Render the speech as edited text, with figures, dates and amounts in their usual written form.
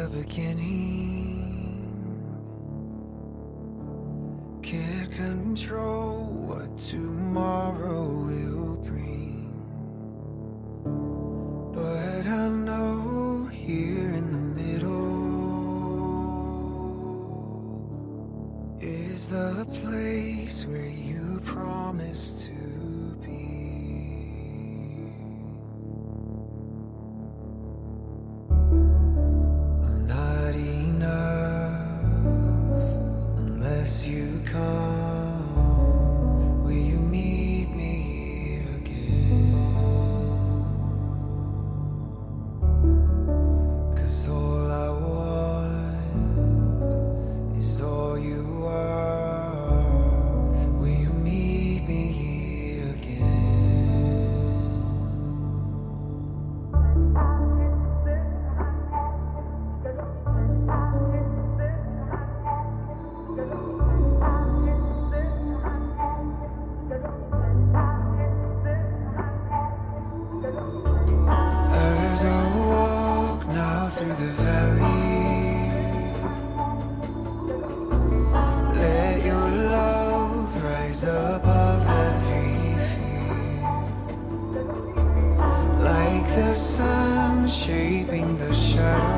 the beginning. Can't control what tomorrow will bring, but I know here in the middle is the place where you promised to be. I'm not enough unless you come. Will you meet me here again? 'Cause all I want is all you are. Will you meet me here again? As I walk now through the valley, let your love rise above every fear, like the sun shaping the shadow